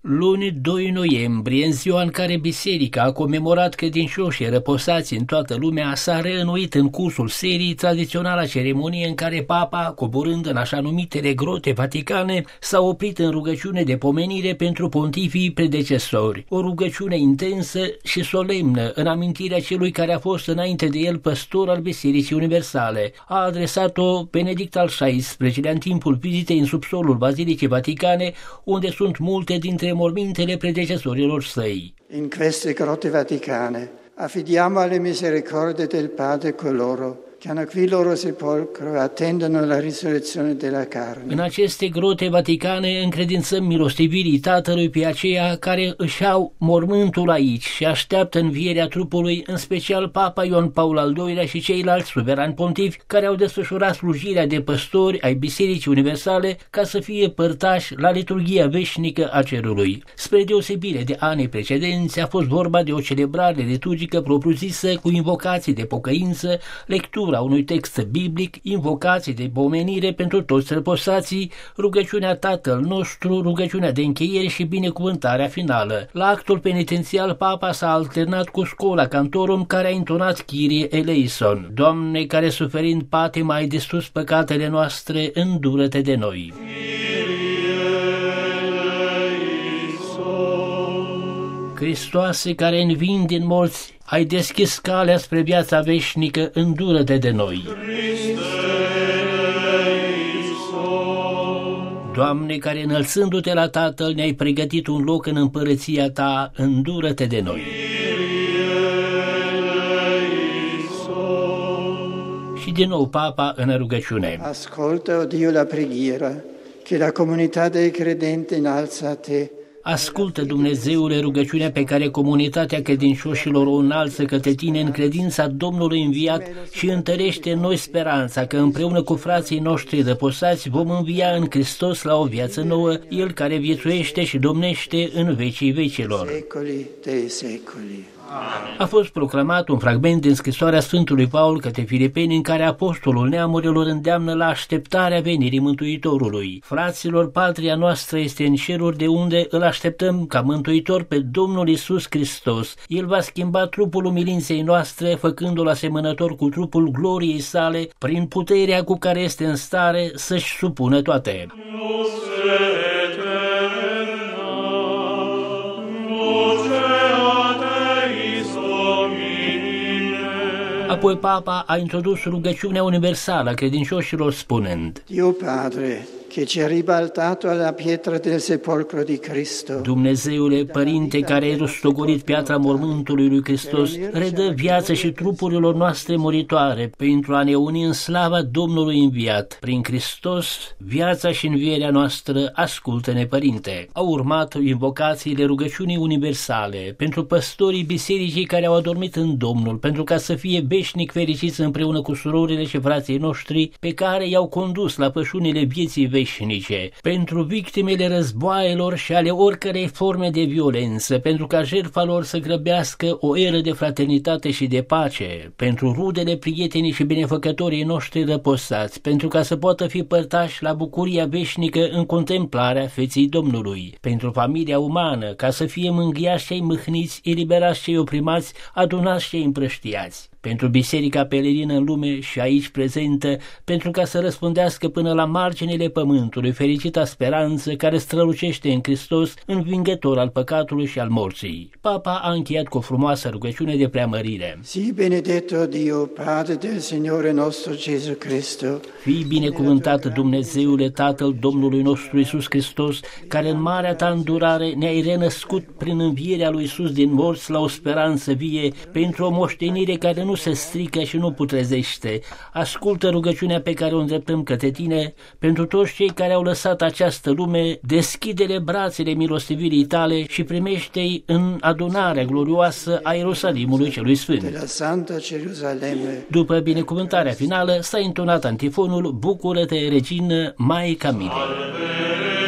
Luni 2 noiembrie, în ziua în care biserica a comemorat credincioșii răposați în toată lumea, s-a reînnoit în cursul serii tradiționala ceremonie în care papa, coborând în așa numitele grote vaticane, s-a oprit în rugăciune de pomenire pentru pontifii predecesori. O rugăciune intensă și solemnă în amintirea celui care a fost înainte de el păstor al Bisericii Universale. A adresat-o Benedict al XVI-lea în timpul vizitei în subsolul Bazilicii Vaticane, unde sunt multe dintre mormintele predecesorilor săi. In queste grotte vaticane affidiamo alle misericordie del Padre coloro che hanno qui loro sepolcro e attendono la risurrezione della carne. În aceste grote vaticane încredințăm milostivirii Tatălui pe aceia care își au mormântul aici și așteaptă învierea trupului, în special Papa Ioan Paul al II-lea și ceilalți suverani pontifi care au desfășurat slujirea de păstori ai Bisericii Universale ca să fie părtași la liturghia veșnică a cerului. Spre deosebire de anii precedenți, a fost vorba de o celebrare liturgică propriu-zisă cu invocații de pocăință, lectură a unui text biblic, invocații de pomenire pentru toți răposații, rugăciunea Tatăl nostru, rugăciunea de încheiere și binecuvântarea finală. La actul penitențial, papa s-a alternat cu Scola Cantorum, care a intonat Kyrie eleison. Doamne, care suferind patima ai distrus păcatele noastre, îndură-te de noi. Hristoase, care învii din morți, ai deschis calea spre viața veșnică, îndură-te de noi. Doamne, care înălțându-te la Tatăl ne-ai pregătit un loc în împărăția ta, îndură-te de noi. Și din nou papa în rugăciune. Ascolta, o Dio, la preghiera che la comunità dei credenti innalza a te. Ascultă, Dumnezeule, rugăciunea pe care comunitatea credincioșilor o înalță către tine în credința Domnului înviat și întărește în noi speranța că împreună cu frații noștri răposați vom învia în Hristos la o viață nouă, El care viețuiește și domnește în vecii vecilor. Secoli dei secoli. A fost proclamat un fragment din scrisoarea Sfântului Paul către Filipeni, în care apostolul neamurilor îndeamnă la așteptarea venirii Mântuitorului. Fraților, patria noastră este în ceruri, de unde îl așteptăm ca Mântuitor pe Domnul Iisus Hristos. El va schimba trupul umilinței noastre, făcându-l asemănător cu trupul gloriei sale, prin puterea cu care este în stare să-și supună toate. Apoi papa a introdus rugăciunea universală a credincioșilor spunând: Dio Padre, che ci ha ribaltato alla pietra del sepolcro di Cristo. Dumnezeule, Părinte, care ai rostogolit piatra mormântului lui Hristos, redă viață și trupurilor noastre moritoare pentru a ne uni în slava Domnului înviat. Prin Hristos, viața și învierea noastră, ascultă-ne, Părinte. Au urmat invocațiile rugăciunii universale pentru păstorii bisericii care au adormit în Domnul, pentru ca să fie veșnic fericiți împreună cu surorile și frații noștri pe care i-au condus la pășunile vieții veșnice, pentru victimele războaielor și ale oricărei forme de violență, pentru ca jertfa lor să grăbească o eră de fraternitate și de pace, pentru rudele, prietenii și binefăcătorii noștri răposați, pentru ca să poată fi părtași la bucuria veșnică în contemplarea feței Domnului, pentru familia umană, ca să fie mângâiați cei mâhniți, eliberați cei oprimați, adunați cei împrăștiați, pentru biserica pelerină în lume și aici prezentă, pentru ca să răspundească până la marginile pământului fericita speranță care strălucește în Hristos, învingător al păcatului și al morții. Papa a încheiat cu o frumoasă rugăciune de preamărire. Sii benedetto Dio, Padre del Signore nostro Gesù Cristo. Fii binecuvântat, Dumnezeule, Tatăl Domnului nostru Iisus Hristos, care în marea ta îndurare ne-ai renăscut prin învierea lui Iisus din morți la o speranță vie, pentru o moștenire care nu se strică și nu putrezește. Ascultă rugăciunea pe care o îndreptăm către tine, pentru toți cei care au lăsat această lume, deschide-le brațele milostivirii tale și primește-i în adunarea glorioasă a Ierusalimului celui Sfânt. După binecuvântarea finală s-a intonat antifonul Bucură-te, Regină, Maica Milei.